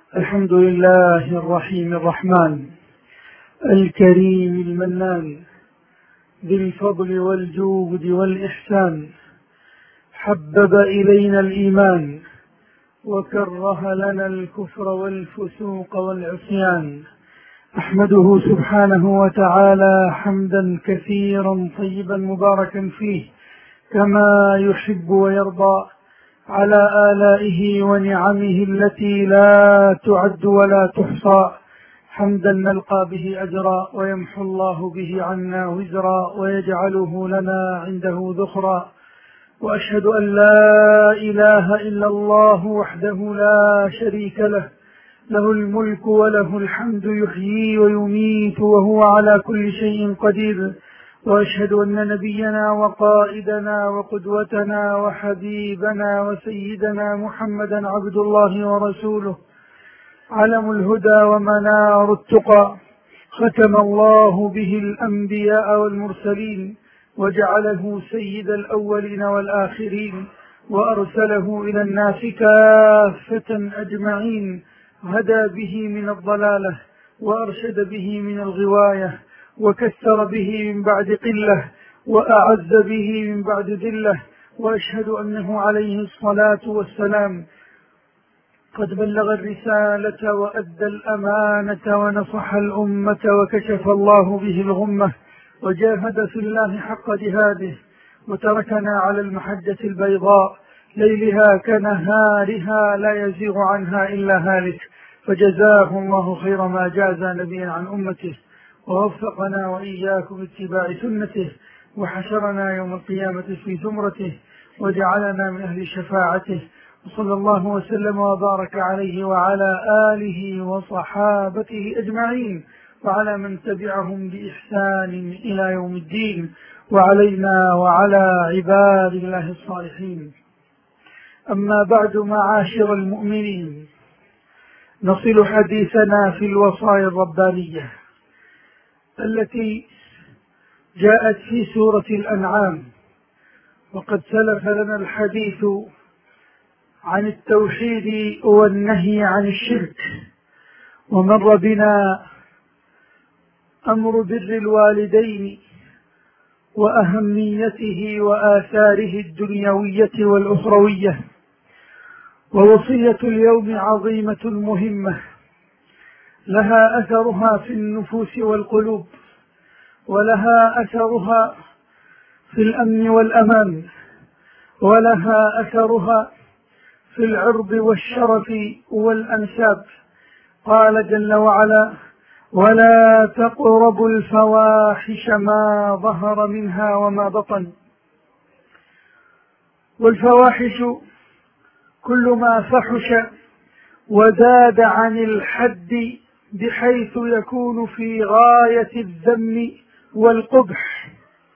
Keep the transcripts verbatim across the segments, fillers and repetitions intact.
الحمد لله الرحيم الرحمن الكريم المنان ذي الفضل والجود والإحسان، حبب إلينا الإيمان وكره لنا الكفر والفسوق والعصيان. أحمده سبحانه وتعالى حمدا كثيرا طيبا مباركا فيه كما يحب ويرضى، على آلائه ونعمه التي لا تعد ولا تحصى، حمدا نلقى به أجرا ويمحو الله به عنا وزرا ويجعله لنا عنده ذخرا. وأشهد أن لا إله إلا الله وحده لا شريك له، له الملك وله الحمد يحيي ويميت وهو على كل شيء قدير. وأشهد أن نبينا وقائدنا وقدوتنا وحبيبنا وسيدنا محمدا عبد الله ورسوله، علم الهدى ومنار التقى، ختم الله به الأنبياء والمرسلين وجعله سيد الأولين والآخرين، وأرسله إلى الناس كافة أجمعين، هدى به من الضلالة وأرشد به من الغواية، وكثر به من بعد قلة وأعز به من بعد ذلة. وأشهد أنه عليه الصلاة والسلام قد بلغ الرسالة وأدى الأمانة ونصح الأمة وكشف الله به الغمة، وجاهد في الله حق جهاده، وتركنا على المحجة البيضاء ليلها كنهارها لا يزيغ عنها إلا هالك، فجزاه الله خير ما جاز نبيا عن أمته، ووفقنا وإياكم اتباع سنته، وحشرنا يوم القيامة في زمرته، وجعلنا من أهل شفاعته. وصلى الله وسلم وبارك عليه وعلى آله وصحابته أجمعين، وعلى من تبعهم بإحسان إلى يوم الدين، وعلينا وعلى عباد الله الصالحين. أما بعد، معاشر المؤمنين، نصل حديثنا في الوصايا الربانية التي جاءت في سورة الأنعام، وقد سلف لنا الحديث عن التوحيد والنهي عن الشرك، ومر بنا أمر بر الوالدين وأهميته وآثاره الدنيوية والأخروية. ووصية اليوم عظيمة مهمة، لها أثرها في النفوس والقلوب، ولها أثرها في الأمن والأمان، ولها أثرها في العرض والشرف والأنساب. قال جل وعلا: ولا تقربوا الفواحش ما ظهر منها وما بطن. والفواحش كل ما فحش وزاد عن الحد بحيث يكون في غاية الذم والقبح،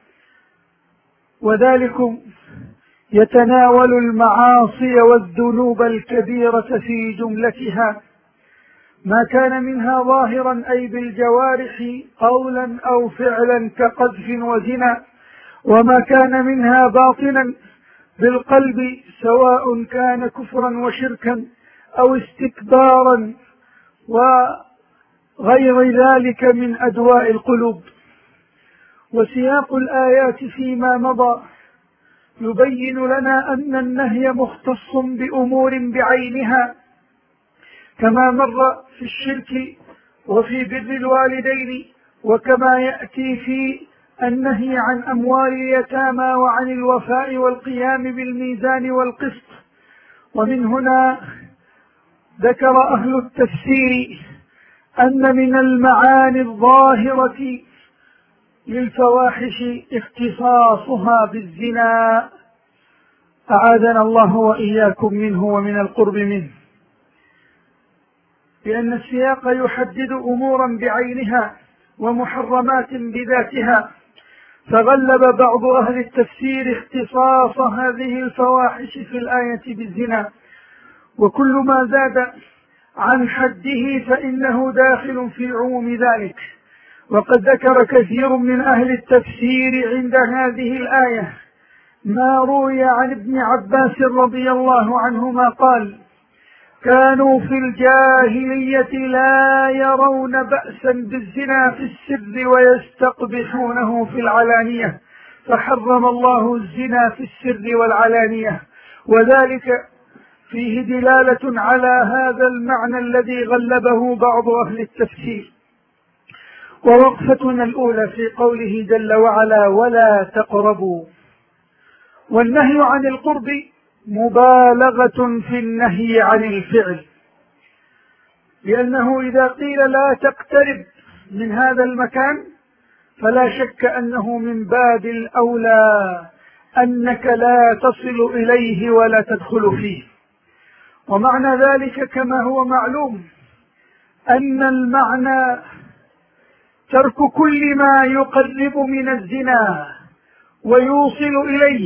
وذلكم يتناول المعاصي والذنوب الكبيرة في جملتها، ما كان منها ظاهرا أي بالجوارح قولا أو فعلا كقذف وزنا، وما كان منها باطنا بالقلب، سواء كان كفرا وشركا أو استكبارا وغير ذلك من أدواء القلوب. وسياق الآيات فيما مضى يبين لنا أن النهي مختص بأمور بعينها، كما مر في الشرك وفي بر الوالدين، وكما يأتي في النهي عن أموال اليتامى وعن الوفاء والقيام بالميزان والقسط. ومن هنا ذكر أهل التفسير أن من المعاني الظاهرة للفواحش اختصاصها بالزنا، أعاذنا الله وإياكم منه ومن القرب منه، لأن السياق يحدد أمورا بعينها ومحرمات بذاتها، فغلب بعض أهل التفسير اختصاص هذه الفواحش في الآية بالزنا، وكل ما زاد عن حده فإنه داخل في عموم ذلك. وقد ذكر كثير من أهل التفسير عند هذه الآية ما روي عن ابن عباس رضي الله عنهما قال: كانوا في الجاهلية لا يرون بأسا بالزنا في السر ويستقبحونه في العلانية، فحرم الله الزنا في السر والعلانية، وذلك فيه دلالة على هذا المعنى الذي غلبه بعض أهل التفسير. ووقفتنا الأولى في قوله جل وعلا ولا تقربوا، والنهي عن القرب مبالغة في النهي عن الفعل، لأنه إذا قيل لا تقترب من هذا المكان فلا شك أنه من باب الأولى أنك لا تصل إليه ولا تدخل فيه. ومعنى ذلك كما هو معلوم أن المعنى ترك كل ما يقرب من الزنا ويوصل إليه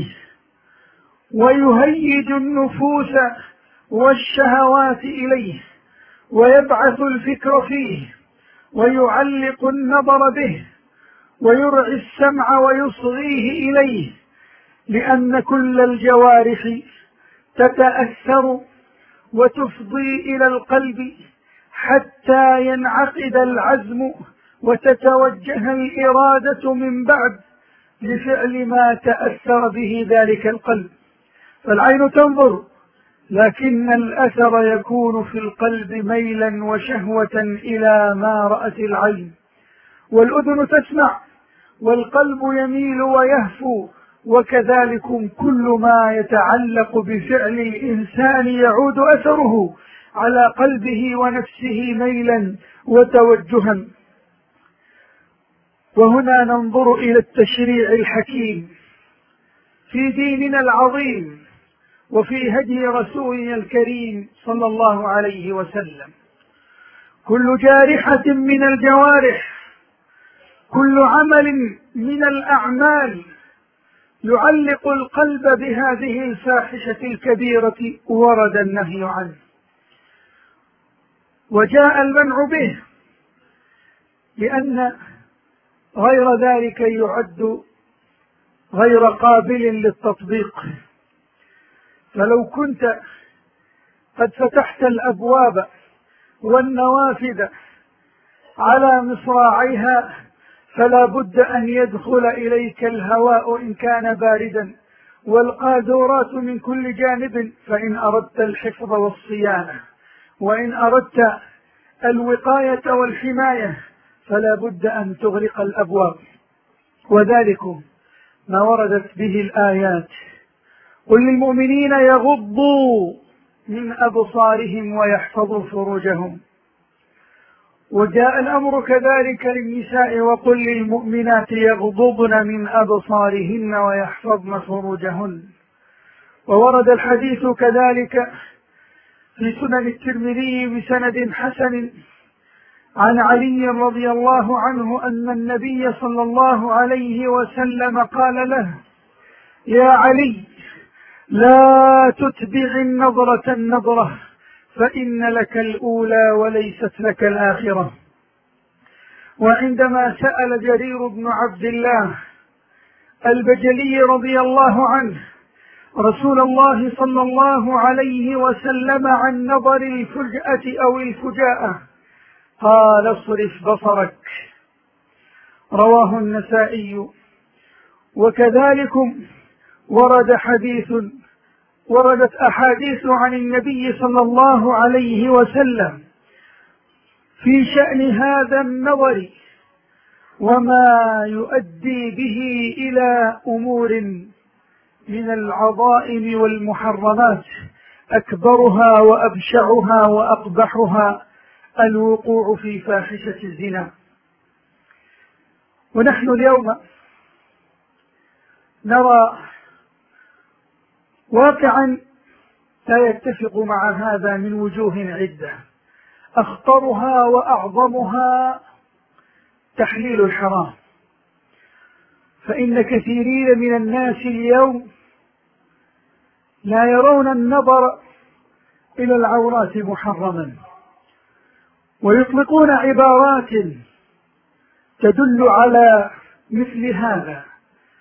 ويهيج النفوس والشهوات إليه ويبعث الفكر فيه ويعلق النظر به ويرعي السمع ويصغيه إليه، لأن كل الجوارح تتأثر وتفضي إلى القلب حتى ينعقد العزم وتتوجه الإرادة من بعد لفعل ما تأثر به ذلك القلب. فالعين تنظر لكن الأثر يكون في القلب ميلا وشهوة إلى ما رأت العين، والأذن تسمع والقلب يميل ويهفو، وكذلك كل ما يتعلق بفعل الإنسان يعود أثره على قلبه ونفسه ميلا وتوجها. وهنا ننظر إلى التشريع الحكيم في ديننا العظيم وفي هدي رسولنا الكريم صلى الله عليه وسلم. كل جارحة من الجوارح، كل عمل من الأعمال يعلق القلب بهذه الفاحشة الكبيرة ورد النهي عنه وجاء المنع به، لأن غير ذلك يعد غير قابل للتطبيق. فلو كنت قد فتحت الأبواب والنوافذ على مصراعيها فلا بد أن يدخل إليك الهواء إن كان باردا والقاذورات من كل جانب، فإن أردت الحفظ والصيانة وإن أردت الوقاية والحماية فلا بد أن تغلق الأبواب. وذلك ما وردت به الآيات: قل للمؤمنين يغضوا من أبصارهم ويحفظوا فروجهم. وجاء الأمر كذلك للنساء: وقل للمؤمنات يغضضن من أبصارهن ويحفظن فروجهن. وورد الحديث كذلك في سنن الترمذي بسند حسن عن علي رضي الله عنه أن النبي صلى الله عليه وسلم قال له: يا علي، لا تتبع النظرة النظرة فإن لك الأولى وليست لك الآخرة. وعندما سأل جرير بن عبد الله البجلي رضي الله عنه رسول الله صلى الله عليه وسلم عن نظر الفجأة أو الفجاءة قال: اصرف بصرك. رواه النسائي. وكذلك ورد حديث وردت أحاديث عن النبي صلى الله عليه وسلم في شأن هذا النظر وما يؤدي به إلى أمور من العظائم والمحرمات، أكبرها وأبشعها وأقبحها الوقوع في فاحشة الزنا. ونحن اليوم نرى واقعا لا يتفق مع هذا من وجوه عدة، أخطرها وأعظمها تحليل الحرام. فإن كثيرين من الناس اليوم لا يرون النظر إلى العورات محرما، ويطلقون عبارات تدل على مثل هذا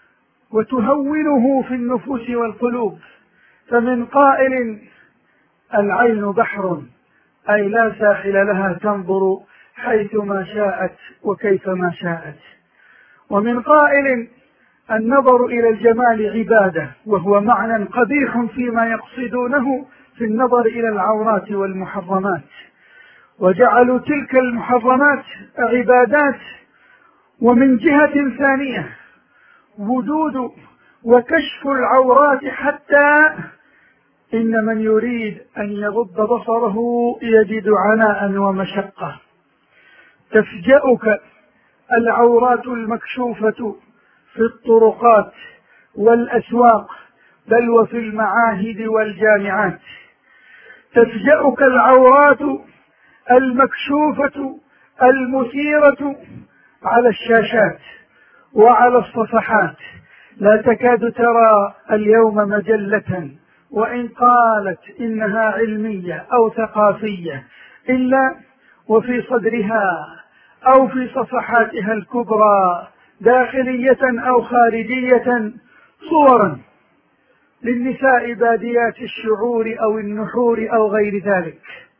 وتهونه في النفوس والقلوب. فمن قائل: العين بحر، أي لا ساحل لها، تنظر حيثما شاءت وكيفما شاءت. ومن قائل: النظر إلى الجمال عبادة، وهو معنى قبيح فيما يقصدونه في النظر إلى العورات والمحرمات، وجعلوا تلك المحرمات عبادات. ومن جهة ثانية وجود وكشف العورات، حتى إن من يريد أن يغض بصره يجد عناء ومشقة. تفجأك العورات المكشوفة في الطرقات والأسواق، بل وفي المعاهد والجامعات. تفجأك العورات المكشوفة المثيرة على الشاشات وعلى الصفحات. لا تكاد ترى اليوم مجلة وإن قالت إنها علمية أو ثقافية إلا وفي صدرها أو في صفحاتها الكبرى داخلية أو خارجية صورا للنساء باديات الشعور أو النحور أو غير ذلك.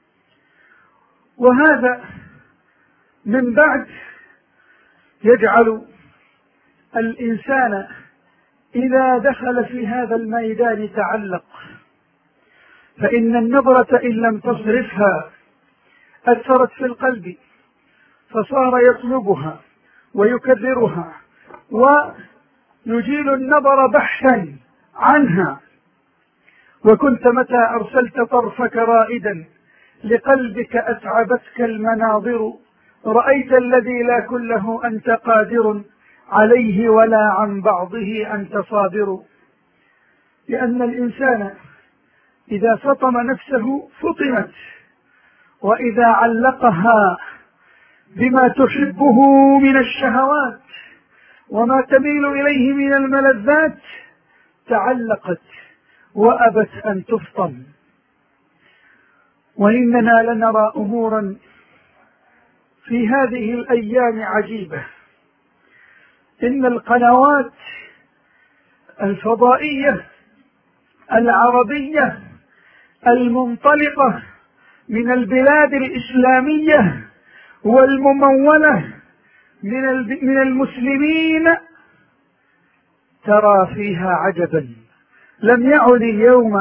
وهذا من بعد يجعل الإنسان إذا دخل في هذا الميدان تعلق، فإن النظرة إن لم تصرفها أثرت في القلب، فصار يطلبها ويكررها ويجيل النظر بحثا عنها. وكنت متى أرسلت طرفك رائدا لقلبك أتعبتك المناظر، رأيت الذي لا كله أنت قادر عليه ولا عن بعضه أنت صابر. لأن الإنسان إذا فطم نفسه فطمت، وإذا علقها بما تحبه من الشهوات وما تميل إليه من الملذات تعلقت وأبت أن تفطم. وإننا لنرى أمورا في هذه الأيام عجيبة. إن القنوات الفضائية العربية المنطلقة من البلاد الإسلامية والممولة من المسلمين ترى فيها عجبا. لم يعد اليوم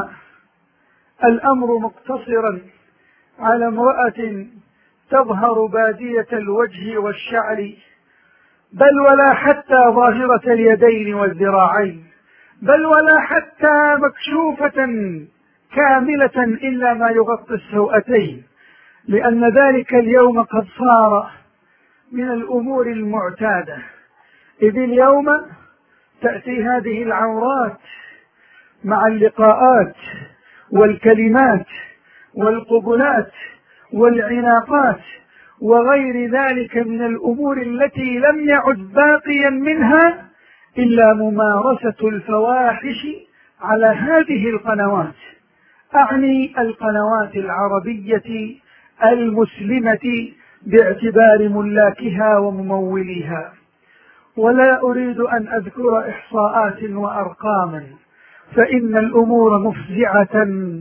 الأمر مقتصرا على امرأة تظهر بادية الوجه والشعر، بل ولا حتى ظاهرة اليدين والذراعين، بل ولا حتى مكشوفة كاملة إلا ما يغطي السوأتين، لأن ذلك اليوم قد صار من الأمور المعتادة. إذ اليوم تأتي هذه العورات مع اللقاءات والكلمات والقبلات والعناقات وغير ذلك من الأمور التي لم يعد باقيا منها إلا ممارسة الفواحش على هذه القنوات. أعني القنوات العربية المسلمة باعتبار ملاكها ومموليها. ولا أريد أن أذكر إحصاءات وأرقاما، فإن الأمور مفزعة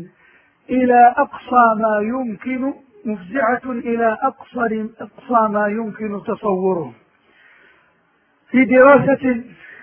إلى أقصى ما يمكن مفزعة إلى أقصى أقصى ما يمكن تصوره. في دراسة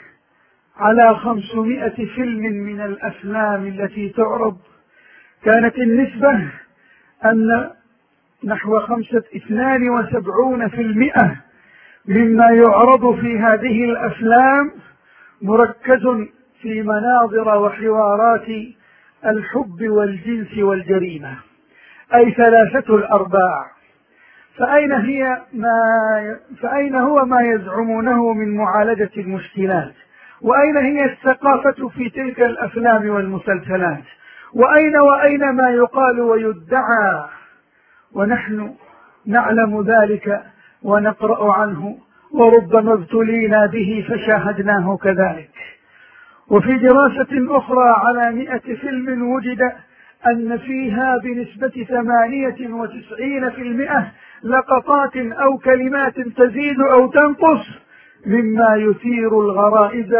على خمسمائة فيلم من الأفلام التي تعرض، كانت النسبة أن نحو خمسة اثنان وسبعون في المئة مما يعرض في هذه الأفلام مركز في مناظر وحوارات الحب والجنس والجريمة، أي ثلاثة الأرباع. فأين هي ما فأين هو ما يزعمونه من معالجة المشكلات؟ وأين هي الثقافة في تلك الأفلام والمسلسلات؟ وأين وأين ما يقال ويدعى؟ ونحن نعلم ذلك ونقرأ عنه، وربما ابتلينا به فشاهدناه كذلك. وفي دراسة أخرى على مئة فيلم وجد أن فيها بنسبة ثمانية وتسعين في المئة لقطات أو كلمات تزيد أو تنقص مما يثير الغرائز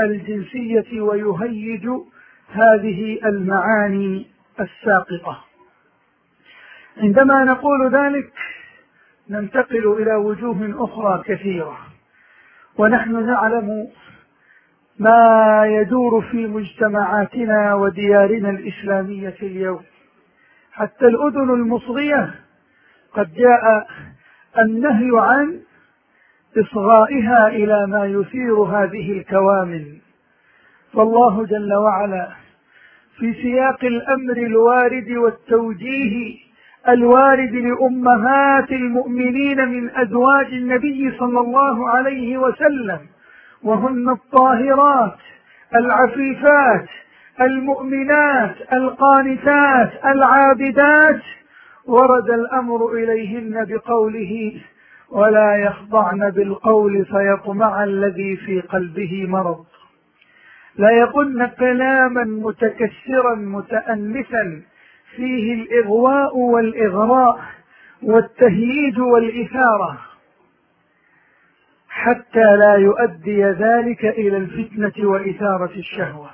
الجنسية ويهيج هذه المعاني الساقطة. عندما نقول ذلك ننتقل إلى وجوه أخرى كثيرة، ونحن نعلم ما يدور في مجتمعاتنا وديارنا الإسلامية اليوم. حتى الأذن المصغية قد جاء النهي عن إصغائها إلى ما يثير هذه الكوامن. فالله جل وعلا في سياق الأمر الوارد والتوجيه الوارد لأمهات المؤمنين من أزواج النبي صلى الله عليه وسلم، وهن الطاهرات العفيفات المؤمنات القانتات العابدات، ورد الأمر إليهن بقوله: ولا يخضعن بالقول فيطمع الذي في قلبه مرض. لا يقولن كلاما متكسرا متأنفا فيه الإغواء والإغراء والتهييج والإثارة، حتى لا يؤدي ذلك إلى الفتنة وإثارة الشهوة.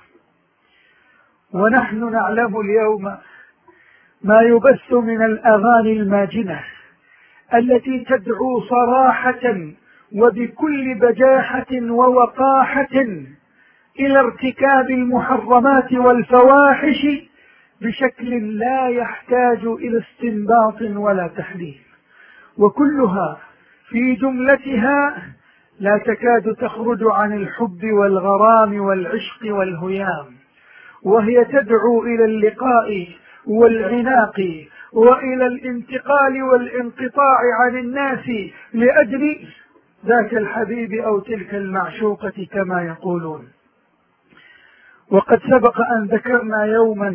ونحن نعلم اليوم ما يبث من الأغاني الماجنة التي تدعو صراحة وبكل بجاحة ووقاحة إلى ارتكاب المحرمات والفواحش بشكل لا يحتاج إلى استنباط ولا تحليل، وكلها في جملتها لا تكاد تخرج عن الحب والغرام والعشق والهيام، وهي تدعو إلى اللقاء والعناق وإلى الانتقال والانقطاع عن الناس لأجل ذاك الحبيب أو تلك المعشوقة كما يقولون. وقد سبق أن ذكرنا يوما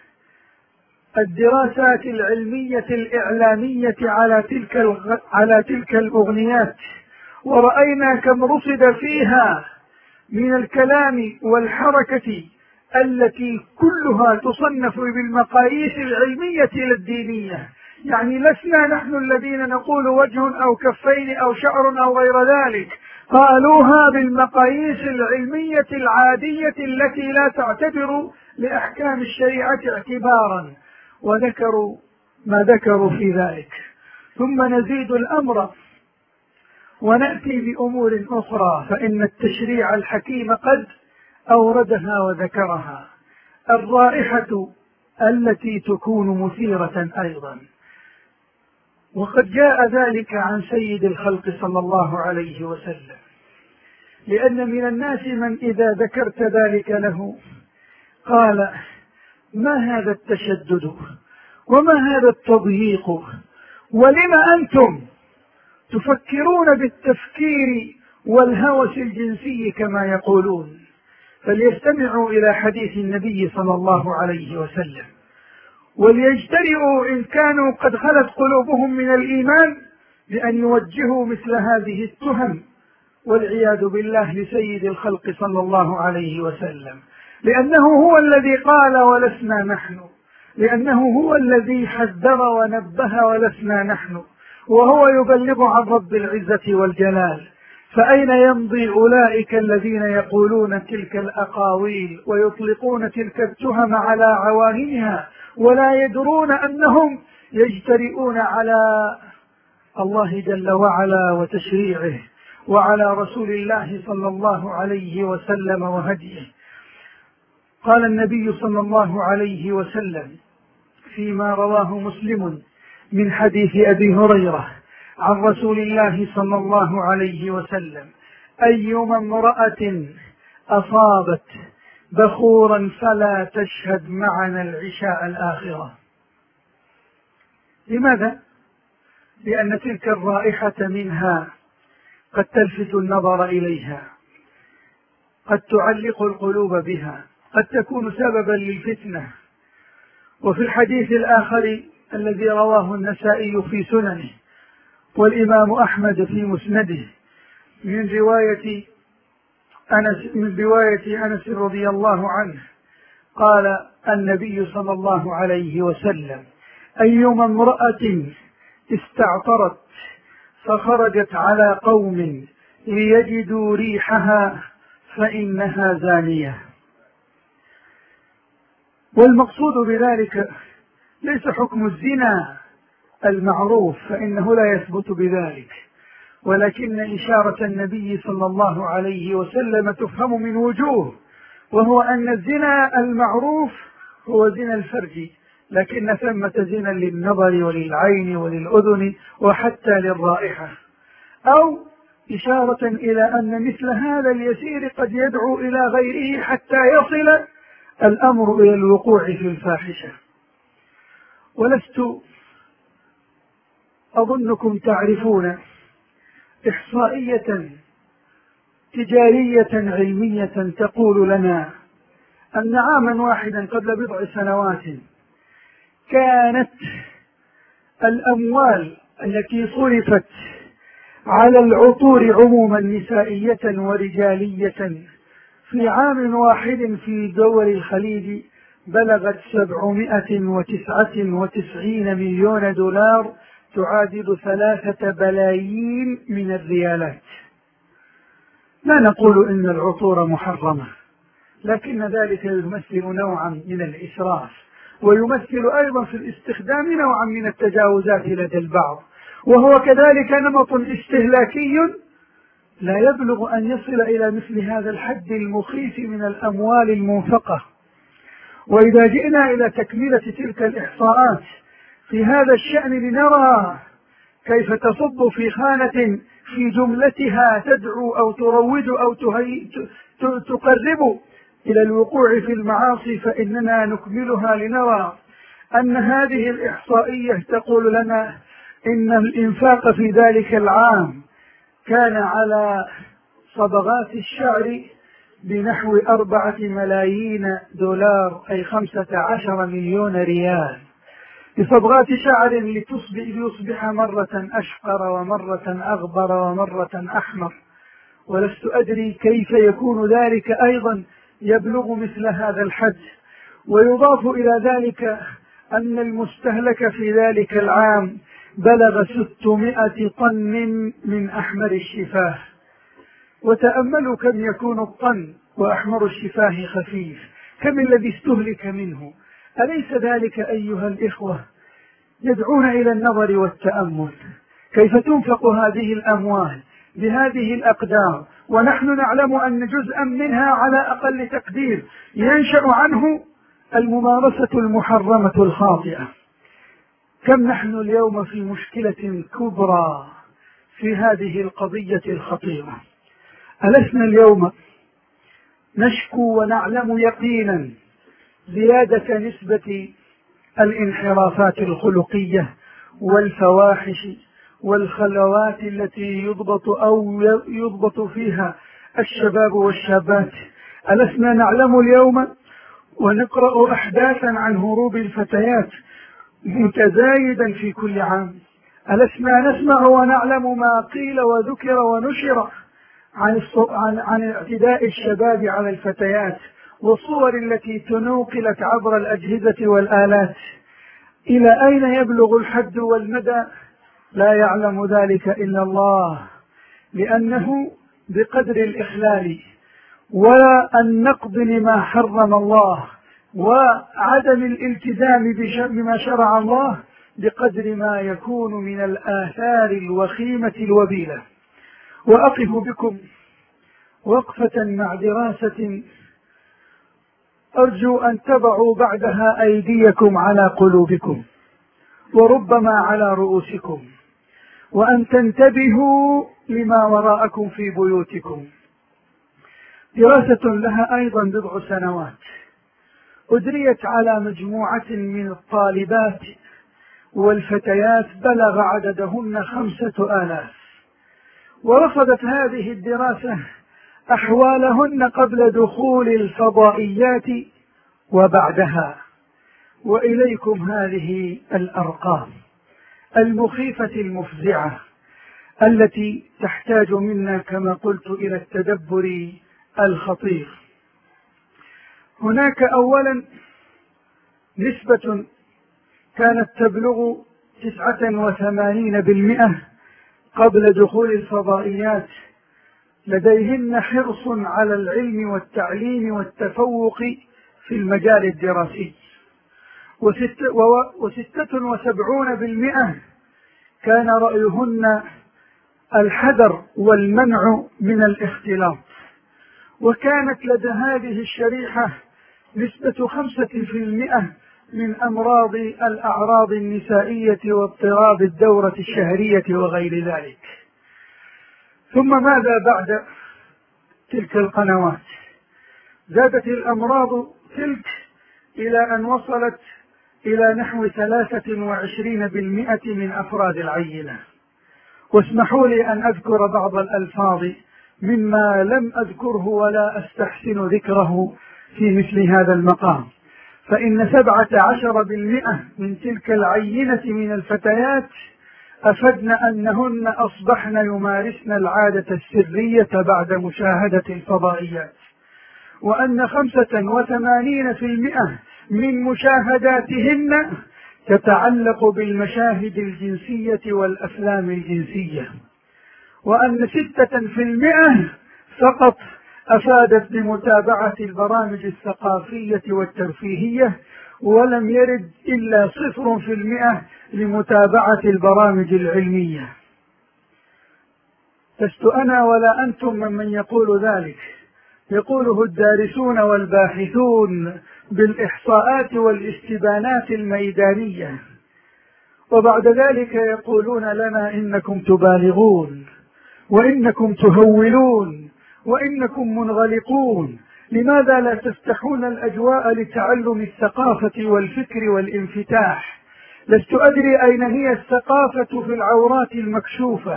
الدراسات العلمية الإعلامية على تلك الغ... على تلك الأغنيات، ورأينا كم رصد فيها من الكلام والحركة التي كلها تصنف بالمقاييس العلمية لا الدينية. يعني لسنا نحن الذين نقول وجه أو كفين أو شعر أو غير ذلك، قالوها بالمقاييس العلمية العادية التي لا تعتبر لأحكام الشريعة اعتبارا، وذكروا ما ذكروا في ذلك. ثم نزيد الأمر ونأتي بأمور أخرى، فإن التشريع الحكيم قد أوردها وذكرها. الرائحة التي تكون مثيرة أيضا، وقد جاء ذلك عن سيد الخلق صلى الله عليه وسلم، لأن من الناس من إذا ذكرت ذلك له قال: ما هذا التشدد وما هذا التضييق، ولم أنتم تفكرون بالتفكير والهوس الجنسي كما يقولون. فليستمعوا إلى حديث النبي صلى الله عليه وسلم، وليجترئوا إن كانوا قد خلت قلوبهم من الإيمان بأن يوجهوا مثل هذه التهم والعياذ بالله لسيد الخلق صلى الله عليه وسلم، لأنه هو الذي قال ولسنا نحن، لأنه هو الذي حذر ونبه ولسنا نحن، وهو يبلغ عن رب العزة والجلال. فأين يمضي أولئك الذين يقولون تلك الأقاويل ويطلقون تلك التهم على عواهنها ولا يدرون أنهم يجترئون على الله جل وعلا وتشريعه وعلى رسول الله صلى الله عليه وسلم وهديه. قال النبي صلى الله عليه وسلم فيما رواه مسلم من حديث أبي هريرة عن رسول الله صلى الله عليه وسلم: أيما امرأة أصابت بخورا فلا تشهد معنا العشاء الآخرة. لماذا؟ لأن تلك الرائحة منها قد تلفت النظر إليها، قد تعلق القلوب بها، قد تكون سببا للفتنة. وفي الحديث الآخر الذي رواه النسائي في سننه والإمام أحمد في مسنده من رواية أنس من رواية أنس رضي الله عنه قال النبي صلى الله عليه وسلم: أيما امرأة استعطرت فخرجت على قوم ليجدوا ريحها فإنها زانية. والمقصود بذلك ليس حكم الزنا المعروف فإنه لا يثبت بذلك، ولكن إشارة النبي صلى الله عليه وسلم تفهم من وجوه، وهو أن الزنا المعروف هو زنا الفرج، لكن ثمة زنا للنظر وللعين وللأذن وحتى للرائحة، أو إشارة إلى أن مثل هذا اليسير قد يدعو إلى غيره حتى يصل الأمر إلى الوقوع في الفاحشة. ولست أظنكم تعرفون إحصائية تجارية علمية تقول لنا أن عاما واحدا قبل بضع سنوات كانت الأموال التي صرفت على العطور عموما نسائية ورجالية في عام واحد في دول الخليج بلغت سبعمائة وتسعة وتسعين مليون دولار، تعادل ثلاثة بلايين من الريالات. لا نقول إن العطور محرمة، لكن ذلك يمثل نوعا من الإسراف، ويمثل أيضا في الاستخدام نوعا من التجاوزات لدى البعض، وهو كذلك نمط استهلاكي لا يبلغ أن يصل إلى مثل هذا الحد المخيف من الأموال المنفقة. وإذا جئنا إلى تكملة تلك الإحصاءات في هذا الشأن لنرى كيف تصب في خانة في جملتها تدعو أو تروج أو تقرب إلى الوقوع في المعاصي، فإننا نكملها لنرى أن هذه الإحصائية تقول لنا إن الإنفاق في ذلك العام كان على صبغات الشعر بنحو أربعة ملايين دولار، أي خمسة عشر مليون ريال، بصبغات شعر لتصبح, ليصبح مرة أشقر ومرة أغبر ومرة أحمر. ولست أدري كيف يكون ذلك أيضا يبلغ مثل هذا الحد. ويضاف إلى ذلك أن المستهلك في ذلك العام بلغ ستمائة طن من أحمر الشفاه. وتأملوا كم يكون الطن وأحمر الشفاه خفيف، كم الذي استهلك منه. أليس ذلك أيها الإخوة يدعون إلى النظر والتأمل؟ كيف تنفق هذه الأموال بهذه الأقدار، ونحن نعلم أن جزءا منها على أقل تقدير ينشأ عنه الممارسة المحرمة الخاطئة. كم نحن اليوم في مشكلة كبرى في هذه القضية الخطيرة. ألسنا اليوم نشكو ونعلم يقينا زيادة نسبة الانحرافات الخلقية والفواحش والخلوات التي يضبط أو يضبط فيها الشباب والشابات؟ ألسنا نعلم اليوم ونقرأ أحداثا عن هروب الفتيات متزايدا في كل عام؟ ألسنا نسمع ونعلم ما قيل وذكر ونشر عن, عن, عن اعتداء الشباب على الفتيات والصور التي تنوقلت عبر الأجهزة والآلات؟ إلى أين يبلغ الحد والمدى؟ لا يعلم ذلك إلا الله، لأنه بقدر الإخلال والنقض لما حرم الله وعدم الالتزام بما شرع الله بقدر ما يكون من الآثار الوخيمة الوبيلة. وأقف بكم وقفة مع دراسة أرجو أن تضعوا بعدها أيديكم على قلوبكم وربما على رؤوسكم، وأن تنتبهوا لما وراءكم في بيوتكم. دراسة لها أيضا بضع سنوات أجريت على مجموعة من الطالبات والفتيات بلغ عددهن خمسة آلاف، ورصدت هذه الدراسة أحوالهن قبل دخول الفضائيات وبعدها. وإليكم هذه الأرقام المخيفة المفزعة التي تحتاج منا كما قلت إلى التدبر الخطير. هناك أولا نسبة كانت تبلغ تسعة وثمانين بالمئة قبل دخول الفضائيات لديهن حرص على العلم والتعليم والتفوق في المجال الدراسي، وستة وسبعون بالمئة كان رأيهن الحذر والمنع من الاختلاط، وكانت لدى هذه الشريحة نسبة خمسة في المئة من أمراض الأعراض النسائية واضطراب الدورة الشهرية وغير ذلك. ثم ماذا بعد تلك القنوات؟ زادت الأمراض تلك إلى أن وصلت إلى نحو ثلاثة وعشرين بالمئة من أفراد العينة. واسمحوا لي أن أذكر بعض الألفاظ مما لم أذكره ولا أستحسن ذكره في مثل هذا المقام، فإن سبعة عشر بالمئة من تلك العينة من الفتيات أفدن أنهن أصبحن يمارسن العادة السرية بعد مشاهدة الفضائيات، وأن خمسة وثمانين في المئة من مشاهداتهن تتعلق بالمشاهد الجنسية والأفلام الجنسية، وأن ستة في المئة فقط أفادت بمتابعة البرامج الثقافية والترفيهية، ولم يرد إلا صفر في المئة لمتابعة البرامج العلمية. لست أنا ولا أنتم ممن يقول ذلك، يقوله الدارسون والباحثون بالإحصاءات والاستبانات الميدانية، وبعد ذلك يقولون لنا إنكم تبالغون وإنكم تهولون وإنكم منغلقون. لماذا لا تفتحون الأجواء لتعلم الثقافة والفكر والانفتاح؟ لست أدري أين هي الثقافة في العورات المكشوفة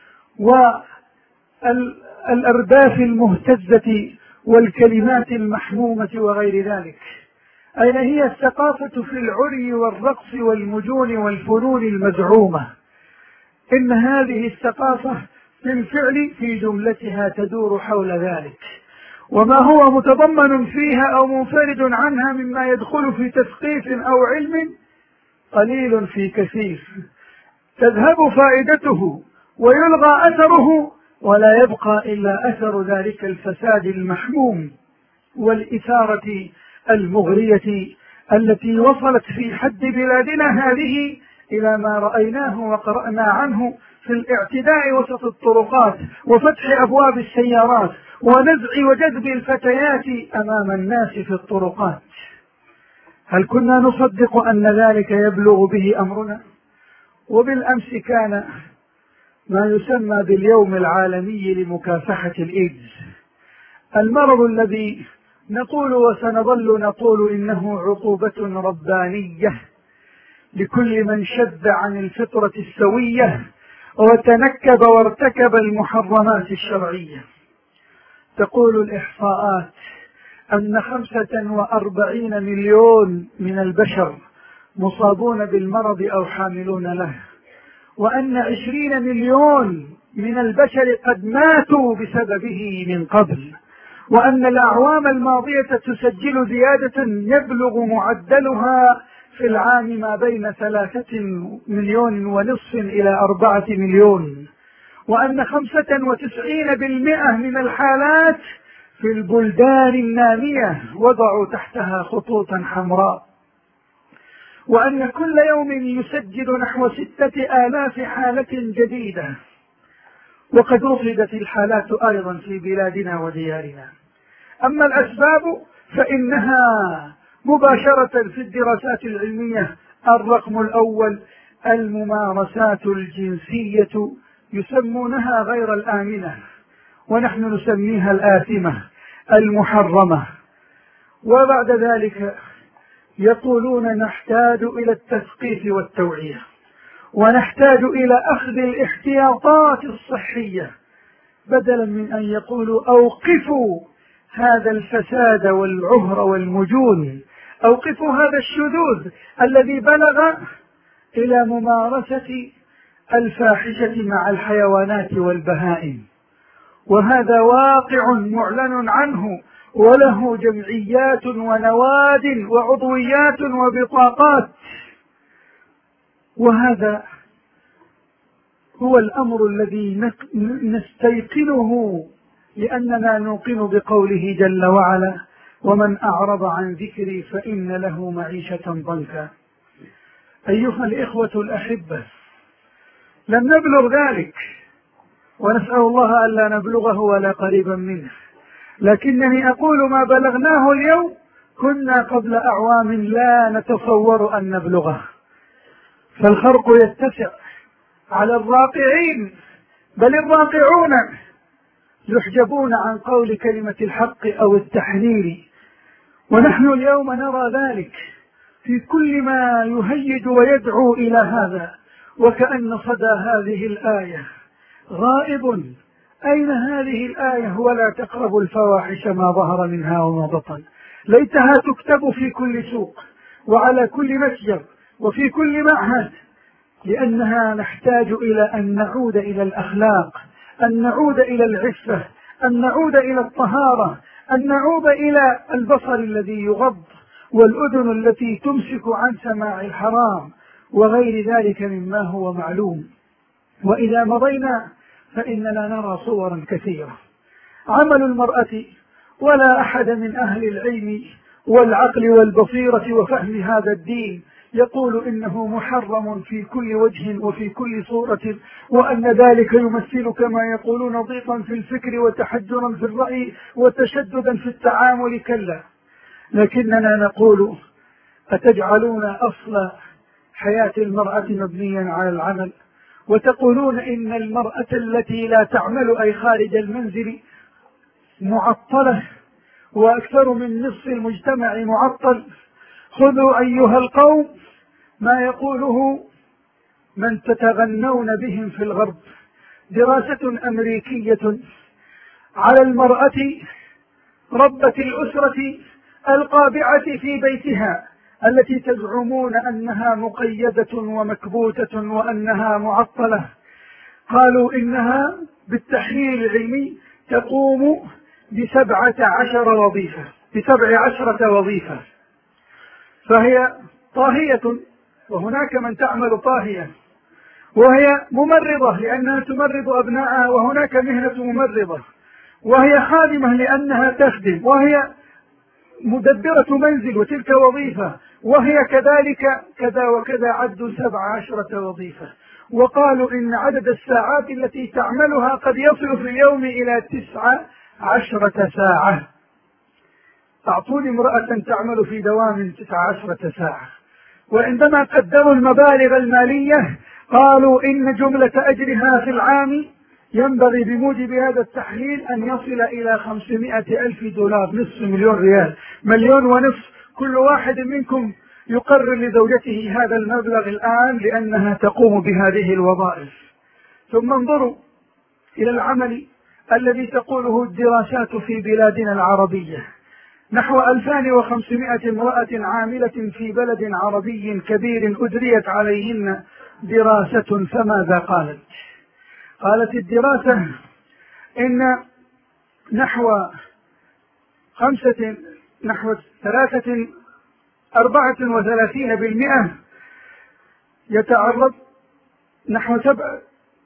والأرداف المهتزة والكلمات المحمومة وغير ذلك. أين هي الثقافة في العري والرقص والمجون والفنون المزعومة؟ إن هذه الثقافة بالفعل في جملتها تدور حول ذلك، وما هو متضمن فيها أو منفرد عنها مما يدخل في تثقيف أو علم قليل في كثير، تذهب فائدته ويلغى أثره، ولا يبقى إلا أثر ذلك الفساد المحموم والإثارة المغرية التي وصلت في حد بلادنا هذه إلى ما رأيناه وقرأنا عنه في الاعتداء وسط الطرقات وفتح أبواب السيارات ونزع وجذب الفتيات أمام الناس في الطرقات. هل كنا نصدق أن ذلك يبلغ به أمرنا؟ وبالأمس كان ما يسمى باليوم العالمي لمكافحة الإيدز، المرض الذي نقول وسنظل نقول إنه عقوبة ربانية لكل من شذ عن الفطرة السوية وتنكب وارتكب المحرمات الشرعية. تقول الإحصاءات أن خمسة وأربعين مليون من البشر مصابون بالمرض أو حاملون له، وأن عشرين مليون من البشر قد ماتوا بسببه من قبل، وأن الأعوام الماضية تسجل زيادة يبلغ معدلها في العام ما بين ثلاثة مليون ونصف إلى أربعة مليون، وأن خمسة وتسعين بالمئة من الحالات في البلدان النامية وضعوا تحتها خطوطا حمراء، وأن كل يوم يسجل نحو ستة آلاف حالة جديدة، وقد رصدت الحالات أيضا في بلادنا وديارنا. أما الأسباب فإنها مباشرة في الدراسات العلمية. الرقم الأول الممارسات الجنسية، يسمونها غير الآمنة ونحن نسميها الآثمة المحرمة. وبعد ذلك يقولون نحتاج إلى التثقيف والتوعية، ونحتاج إلى أخذ الاحتياطات الصحية، بدلا من أن يقولوا أوقفوا هذا الفساد والعهر والمجون، أوقفوا هذا الشذوذ الذي بلغ إلى ممارسة الفاحشة مع الحيوانات والبهائم. وهذا واقع معلن عنه، وله جمعيات ونواد وعضويات وبطاقات. وهذا هو الأمر الذي نستيقنه لأننا نوقن بقوله جل وعلا: ومن أعرض عن ذكري فإن له معيشة ضنكا. أيها الإخوة الأحبة، لم نبلغ ذلك، ونسأل الله ألا نبلغه ولا قريبا منه، لكنني أقول ما بلغناه اليوم كنا قبل أعوام لا نتصور أن نبلغه. فالخرق يتسع على الراقعين، بل الراقعون يحجبون عن قول كلمة الحق أو التحليل، ونحن اليوم نرى ذلك في كل ما يهيج ويدعو إلى هذا، وكأن صدى هذه الآية غائب. أين هذه الآية؟ ولا تقربوا الفواحش ما ظهر منها وما بطن. ليتها تكتب في كل سوق وعلى كل متجر وفي كل معهد، لأنها نحتاج إلى أن نعود إلى الأخلاق، أن نعود إلى العفة، أن نعود إلى الطهارة، أن نعود إلى البصر الذي يغض والأذن التي تمسك عن سماع الحرام وغير ذلك مما هو معلوم. وإذا مضينا فإننا نرى صورا كثيرة. عمل المرأة، ولا أحد من أهل العلم والعقل والبصيرة وفهم هذا الدين يقول إنه محرم في كل وجه وفي كل صورة، وأن ذلك يمثل كما يقولون ضيقا في الفكر وتحجرا في الرأي وتشددا في التعامل. كلا، لكننا نقول أتجعلون أصل حياة المرأة مبنيا على العمل، وتقولون إن المرأة التي لا تعمل أي خارج المنزل معطلة، وأكثر من نصف المجتمع معطل. خذوا أيها القوم ما يقوله من تتغنون بهم في الغرب، دراسة أمريكية على المرأة ربة الأسرة القابعة في بيتها، التي تزعمون أنها مقيدة ومكبوتة وأنها معطلة. قالوا إنها بالتحليل العلمي تقوم بسبعة عشر وظيفة بسبع عشرة وظيفة، فهي طاهية، وهناك من تعمل طاهية، وهي ممرضة لأنها تمرض أبنائها، وهناك مهنة ممرضة، وهي خادمة لأنها تخدم، وهي مدبرة منزل وتلك وظيفة، وهي كذلك كذا وكذا، عدوا سبع عشرة وظيفة. وقالوا إن عدد الساعات التي تعملها قد يصل في اليوم إلى تسع عشرة ساعة. أعطوني امرأة تعمل في دوام تسع عشرة ساعة. وعندما قدروا المبالغ المالية قالوا إن جملة أجرها في العام ينبغي بموجب هذا التحليل أن يصل إلى خمسمائة ألف دولار، نصف مليون ريال، مليون ونصف. كل واحد منكم يقرر لزوجته هذا المبلغ الآن لأنها تقوم بهذه الوظائف. ثم انظروا إلى العمل الذي تقوله الدراسات في بلادنا العربية، نحو ألفين وخمسمائة امرأة عاملة في بلد عربي كبير أجريت عليهن دراسة. فماذا قالت؟ قالت الدراسة إن نحو خمسة نحو ثلاثة أربعة وثلاثين بالمئة يتعرض نحو سبع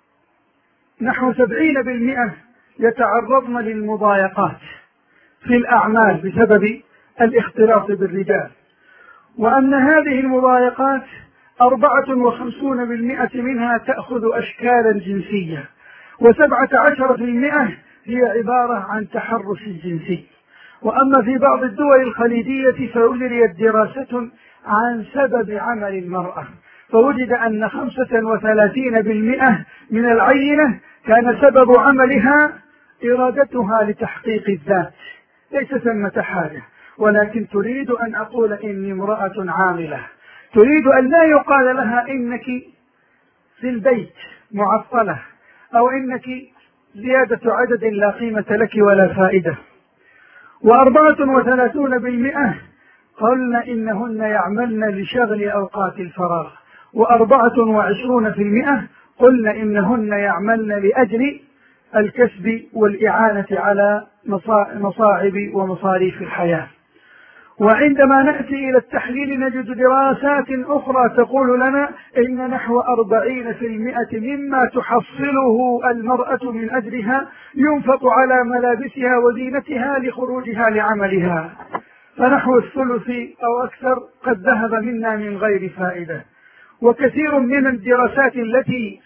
نحو سبعين بالمئة يتعرضن للمضايقات في الأعمال بسبب الاختلاط بالرجال، وأن هذه المضايقات أربعة وخمسون بالمئة منها تأخذ أشكالا جنسية، وسبعة عشر بالمئة هي عبارة عن تحرش جنسي. وأما في بعض الدول الخليجية فأجريت دراسة عن سبب عمل المرأة، فوجد أن خمسة وثلاثين بالمئة من العينة كان سبب عملها إرادتها لتحقيق الذات، ليس ثمة حاجة، ولكن تريد أن أقول إني امرأة عاملة، تريد أن لا يقال لها إنك في البيت معطلة، أو إنك زيادة عدد لا قيمة لك ولا فائدة. وأربعة وثلاثون بالمئة قلنا إنهن يعملن لشغل أوقات الفراغ، وأربعة وعشرون بالمئة قلنا إنهن يعملن لأجل الكسب والإعانة على مصاعب ومصاريف الحياة. وعندما نأتي إلى التحليل نجد دراسات أخرى تقول لنا إن نحو أربعين بالمئة مما تحصله المرأة من أجرها ينفق على ملابسها وزينتها لخروجها لعملها، فنحو الثلث أو أكثر قد ذهب منا من غير فائدة. وكثير من الدراسات التي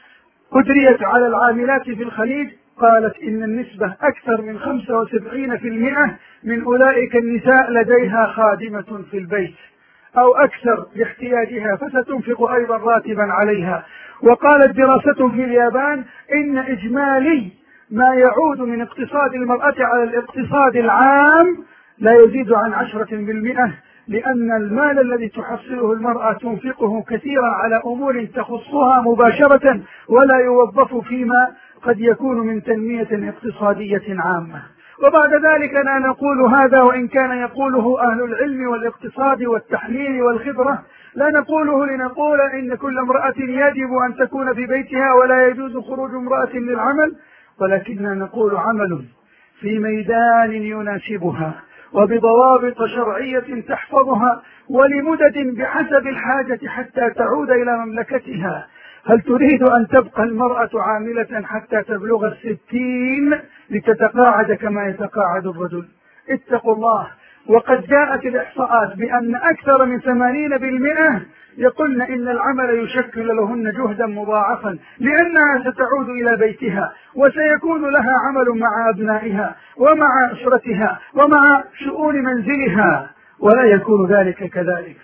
أجريت على العاملات في الخليج قالت إن النسبة أكثر من خمسة وسبعين بالمئة من أولئك النساء لديها خادمة في البيت أو أكثر لاحتياجها، فستنفق أيضا راتبا عليها. وقالت دراسة في اليابان إن إجمالي ما يعود من اقتصاد المرأة على الاقتصاد العام لا يزيد عن عشرة بالمئة، لأن المال الذي تحصله المرأة تنفقه كثيرا على أمور تخصها مباشرة ولا يوظف فيما قد يكون من تنمية اقتصادية عامة. وبعد ذلك لا نقول هذا وإن كان يقوله أهل العلم والاقتصاد والتحليل والخبرة، لا نقوله لنقول إن كل امرأة يجب أن تكون في بيتها ولا يجوز خروج امرأة للعمل، ولكننا نقول عمل في ميدان يناسبها وبضوابط شرعية تحفظها ولمدد بحسب الحاجة حتى تعود إلى مملكتها. هل تريد أن تبقى المرأة عاملة حتى تبلغ الستين لتتقاعد كما يتقاعد الرجل؟ اتقوا الله. وقد جاءت الإحصاءات بأن أكثر من ثمانين بالمئة يقولن إن العمل يشكل لهن جهدا مضاعفا، لأنها ستعود إلى بيتها وسيكون لها عمل مع أبنائها ومع أسرتها ومع شؤون منزلها، ولا يكون ذلك كذلك.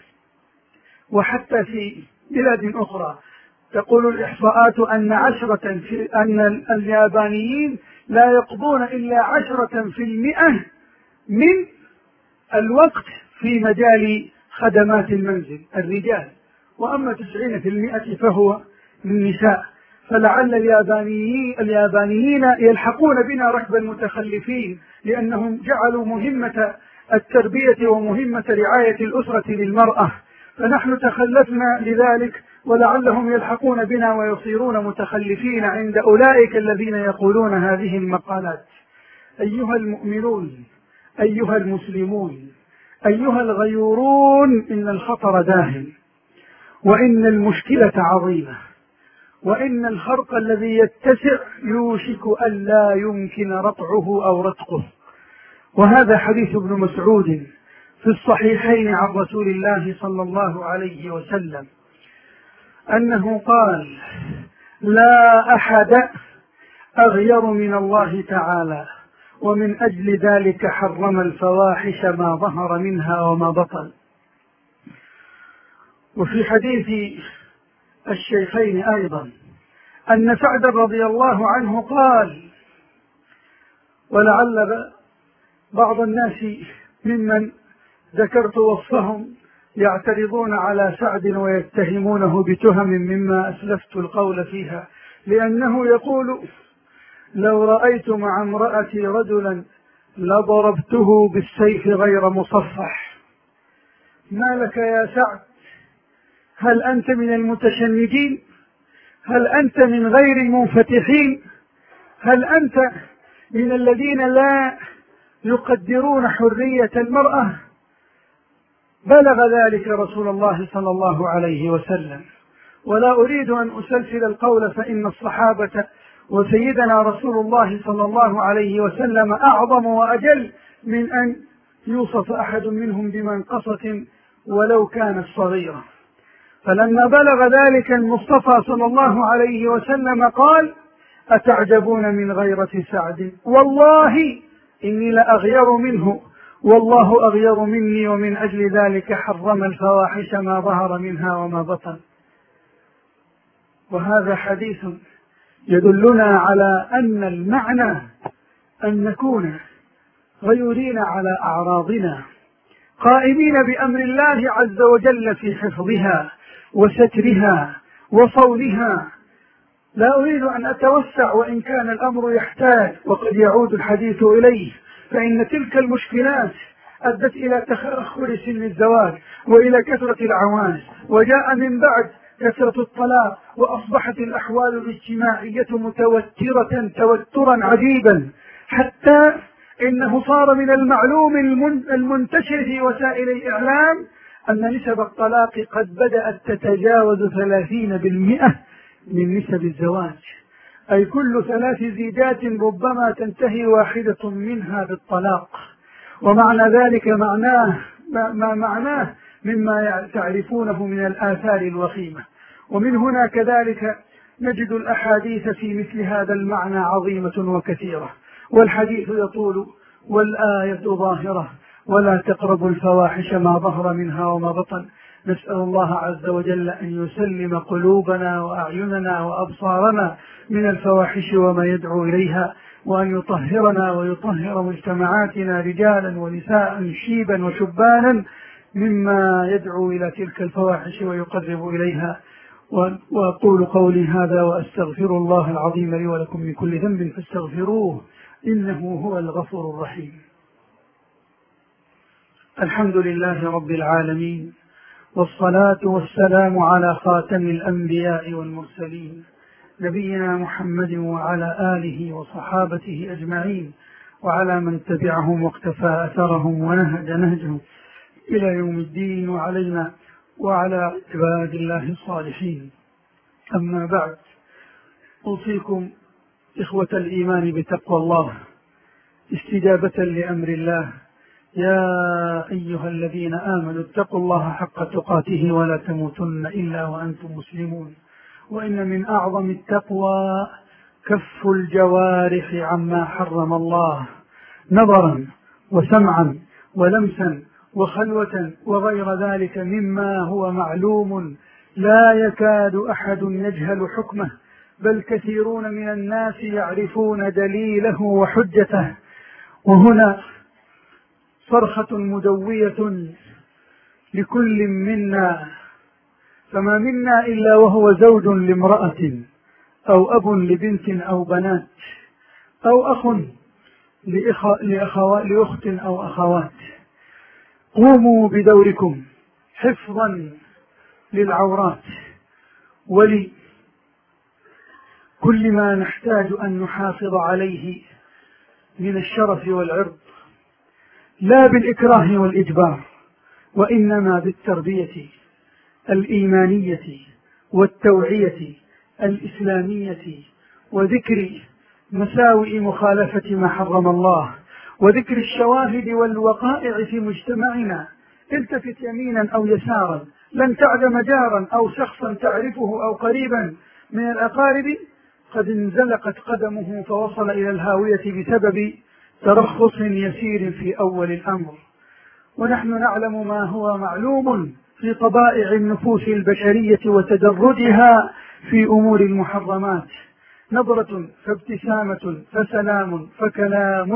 وحتى في بلاد أخرى تقول الإحصاءات أن عشرة في أن اليابانيين لا يقضون إلا عشرة في المئة من الوقت في مجال خدمات المنزل الرجال، وأما تسعين في المئة فهو للنساء. فلعل اليابانيين, اليابانيين يلحقون بنا ركب المتخلفين، لأنهم جعلوا مهمة التربية ومهمة رعاية الأسرة للمرأة، فنحن تخلفنا لذلك، ولعلهم يلحقون بنا ويصيرون متخلفين عند أولئك الذين يقولون هذه المقالات. أيها المؤمنون، أيها المسلمون، أيها الغيورون، إن الخطر داهم، وإن المشكلة عظيمة، وإن الخرق الذي يتسع يوشك أن لا يمكن رطعه أو رتقه. وهذا حديث ابن مسعود في الصحيحين عن رسول الله صلى الله عليه وسلم أنه قال: لا أحد أغير من الله تعالى، ومن أجل ذلك حرم الفواحش ما ظهر منها وما بطن. وفي حديث الشيخين أيضا أن سعد رضي الله عنه قال، ولعل بعض الناس ممن ذكرت وصفهم يعترضون على سعد ويتهمونه بتهم مما أسلفت القول فيها، لأنه يقول: لو رأيت مع امرأتي رجلا لضربته بالسيف غير مصفح. ما لك يا سعد؟ هل أنت من المتشنجين؟ هل أنت من غير المنفتحين؟ هل أنت من الذين لا يقدرون حرية المرأة؟ بلغ ذلك رسول الله صلى الله عليه وسلم. ولا أريد أن أسلسل القول، فإن الصحابة وسيدنا رسول الله صلى الله عليه وسلم أعظم وأجل من أن يوصف أحد منهم بمنقصة ولو كانت صغيرة. فلما بلغ ذلك المصطفى صلى الله عليه وسلم قال: أتعجبون من غيرة سعد؟ والله إني لأغير منه، والله أغير مني، ومن أجل ذلك حرم الفواحش ما ظهر منها وما بطن. وهذا حديث يدلنا على أن المعنى أن نكون غيورين على أعراضنا، قائمين بأمر الله عز وجل في حفظها وسترها وصونها. لا أريد أن أتوسع وإن كان الأمر يحتاج وقد يعود الحديث إليه، فإن تلك المشكلات أدت إلى تأخر سن الزواج وإلى كثرة العوانس، وجاء من بعد كثرة الطلاق، وأصبحت الأحوال الاجتماعية متوترة توترا عجيبا، حتى إنه صار من المعلوم المنتشر في وسائل الإعلام أن نسب الطلاق قد بدأت تتجاوز ثلاثين بالمئة من نسب الزواج، أي كل ثلاث زيجات ربما تنتهي واحدة منها بالطلاق. ومعنى ذلك معناه ما معناه مما تعرفونه من الآثار الوخيمة. ومن هنا كذلك نجد الأحاديث في مثل هذا المعنى عظيمة وكثيرة، والحديث يطول والآية ظاهرة: ولا تقربوا الفواحش ما ظهر منها وما بطن. نسأل الله عز وجل أن يسلم قلوبنا وأعيننا وأبصارنا من الفواحش وما يدعو إليها، وأن يطهرنا ويطهر مجتمعاتنا رجالا ونساء شيبا وشبانا مما يدعو إلى تلك الفواحش ويقرب إليها. وأقول قولي هذا وأستغفر الله العظيم لي ولكم من كل ذنب فاستغفروه إنه هو الغفور الرحيم. الحمد لله رب العالمين، والصلاة والسلام على خاتم الأنبياء والمرسلين نبينا محمد وعلى آله وصحابته أجمعين، وعلى من تبعهم واقتفى أثرهم ونهج نهجهم إلى يوم الدين، وعلينا وعلى عباد الله الصالحين. أما بعد، أوصيكم إخوة الإيمان بتقوى الله استجابة لأمر الله. يا أيها الذين آمنوا اتقوا الله حق تقاته ولا تموتن إلا وأنتم مسلمون. وإن من أعظم التقوى كف الجوارح عما حرم الله نظرا وسمعا ولمسا وخلوة وغير ذلك مما هو معلوم لا يكاد أحد يجهل حكمه، بل كثيرون من الناس يعرفون دليله وحجته. وهنا صرخة مدوية لكل منا، فما منا إلا وهو زوج لامرأة أو أب لبنت أو بنات أو أخ لأخت أو أخوات. قوموا بدوركم حفظا للعورات ولكل ما نحتاج أن نحافظ عليه من الشرف والعرض، لا بالإكراه والإجبار، وإنما بالتربية الإيمانية والتوعية الإسلامية، وذكر مساوئ مخالفة ما حرم الله، وذكر الشواهد والوقائع في مجتمعنا. التفت يمينا أو يسارا لن تعدم جارا أو شخصا تعرفه أو قريبا من الأقارب قد انزلقت قدمه فوصل إلى الهاوية بسبب ترخص يسير في أول الأمر. ونحن نعلم ما هو معلوم في طبائع النفوس البشرية وتدرجها في أمور المحرمات: نظرة فابتسامة فسلام فكلام،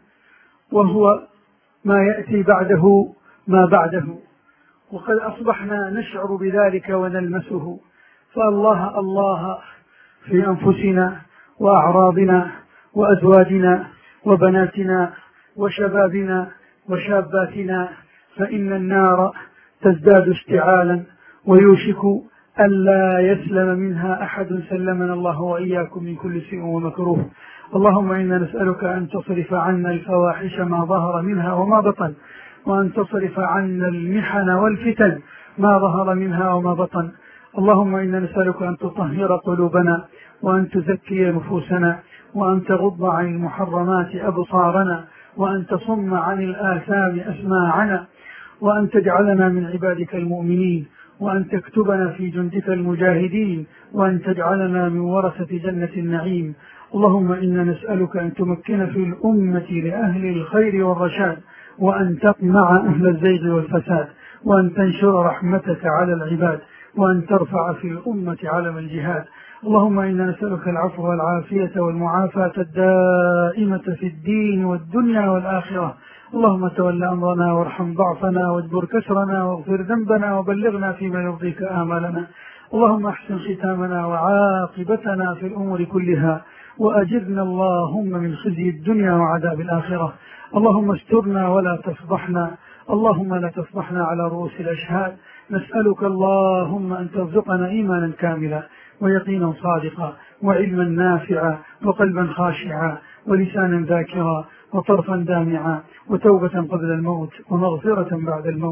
وهو ما يأتي بعده ما بعده. وقد أصبحنا نشعر بذلك ونلمسه، فالله الله في أنفسنا وأعراضنا وأزواجنا وبناتنا وشبابنا وشاباتنا، فإن النار تزداد اشتعالا ويوشك ألا يسلم منها أحد، سلمنا الله وإياكم من كل سوء ومكروه. اللهم إنا نسألك أن تصرف عنا الفواحش ما ظهر منها وما بطن، وأن تصرف عنا المحن والفتن ما ظهر منها وما بطن. اللهم إنا نسألك أن تطهر قلوبنا، وأن تزكي نفوسنا، وأن تغض عن المحرمات أبصارنا، وأن تصم عن الآثام أسماعنا، وأن تجعلنا من عبادك المؤمنين، وأن تكتبنا في جندك المجاهدين، وأن تجعلنا من ورثة جنة النعيم. اللهم إنا نسألك أن تمكن في الأمة لأهل الخير والرشاد، وأن تقمع أهل الزيغ والفساد، وأن تنشر رحمتك على العباد، وأن ترفع في الأمة علم الجهاد. اللهم إنا نسألك العفو والعافية والمعافاة الدائمة في الدين والدنيا والآخرة. اللهم تول أمرنا وارحم ضعفنا واجبر كسرنا واغفر ذنبنا وبلغنا فيما يرضيك آمالنا. اللهم احسن ختامنا وعاقبتنا في الأمور كلها، وأجرنا اللهم من خزي الدنيا وعذاب الآخرة. اللهم استرنا ولا تفضحنا، اللهم لا تفضحنا على رؤوس الأشهاد. نسألك اللهم أن ترزقنا إيمانا كاملا ويقينا صادقا وعلما نافعا وقلبا خاشعا ولسانا ذاكرا وطرفا دامعا وتوبة قبل الموت ومغفرة بعد الموت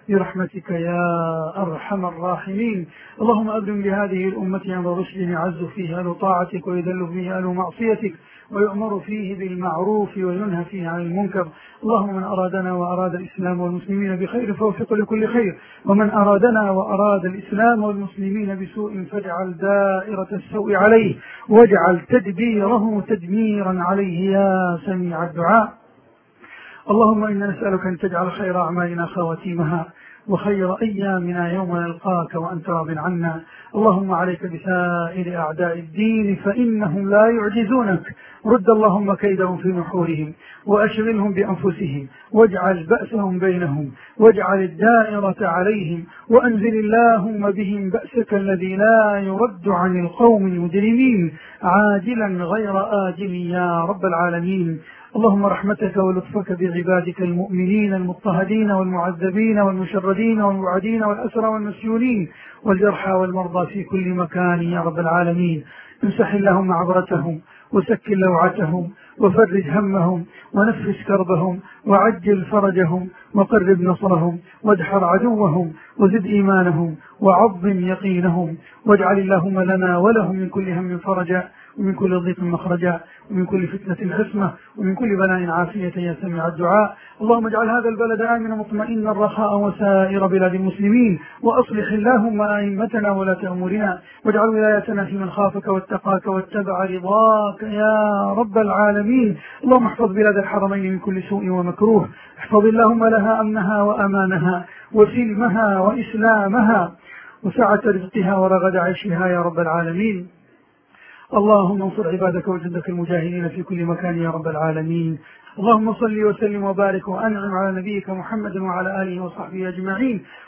برحمتك يا أرحم الراحمين. اللهم أبرم لهذه الأمة أمر رشد يعز فيه أهل طاعتك ويذل فيه أهل معصيتك ويؤمر فيه بالمعروف وينهى فيه عن المنكر. اللهم من أرادنا وأراد الإسلام والمسلمين بخير فوفق لكل خير، ومن أرادنا وأراد الإسلام والمسلمين بسوء فاجعل دائرة السوء عليه واجعل تدبيره تدميرا عليه يا سميع الدعاء. اللهم إنا نسألك أن تجعل خير أعمالنا خواتيمها وخير أيامنا يوم نلقاك وأنت راض عنا. اللهم عليك بسائر أعداء الدين فإنهم لا يعجزونك، رد اللهم كيدهم في نحورهم وأشغلهم بأنفسهم واجعل بأسهم بينهم واجعل الدائرة عليهم وأنزل اللهم بهم بأسك الذي لا يرد عن القوم المجرمين عاجلا غير آجل يا رب العالمين. اللهم رحمتك ولطفك بعبادك المؤمنين المضطهدين والمعذبين والمشردين والموعدين والأسرى والمسجونين والجرحى والمرضى في كل مكان يا رب العالمين. امسح اللهم عبرتهم وسكن لوعتهم وفرج همهم ونفس كربهم وعجل فرجهم وقرب نصرهم وادحر عدوهم وزد إيمانهم وعظم يقينهم، واجعل اللهم لنا ولهم من كل هم فرجا ومن كل ضيق مخرجا ومن كل فتنة حسمة ومن كل بلاء عافية يا سميع الدعاء. اللهم اجعل هذا البلد آمنا مطمئنا رخاء وسائر بلاد المسلمين، وأصلح اللهم أئمتنا ولاة أمورنا، واجعل ولايتنا في من خافك واتقاك واتبع رضاك يا رب العالمين. اللهم احفظ بلاد الحرمين من كل سوء ومكروه، احفظ اللهم لها أمنها وأمانها وسلمها وإسلامها وسعة رزقها ورغد عيشها يا رب العالمين. اللهم انصر عبادك وجندك المجاهدين في كل مكان يا رب العالمين. اللهم صل وسلم وبارك وأنعم على نبيك محمد وعلى آله وصحبه أجمعين،